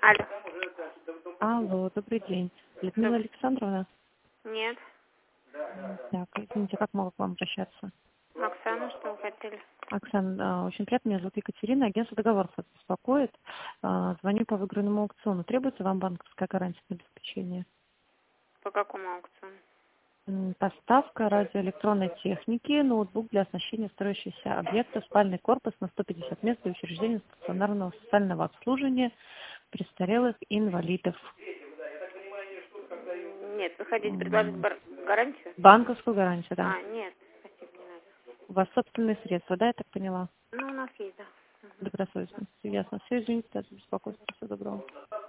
Алло. Алло, добрый день. Людмила Александровна? Нет. Так, извините, как могу к вам обращаться? Оксана, что вы хотели? Оксана, очень приятно, меня зовут Екатерина, агентство «Договоров» вас беспокоит. Звоню по выигранному аукциону. Требуется вам банковская гарантия на обеспечение? По какому аукциону? Поставка радиоэлектронной техники, ноутбук для оснащения строящихся объектов, спальный корпус на 150 мест для учреждения стационарного социального обслуживания престарелых инвалидов. Нет, вы хотите предложить гарантию? Банковскую гарантию, да. Нет, спасибо, не надо. У вас собственные средства, да, я так поняла? Ну, у нас есть, да. Добросовестно. Ясно. Все, извините за беспокойство. Всего доброго.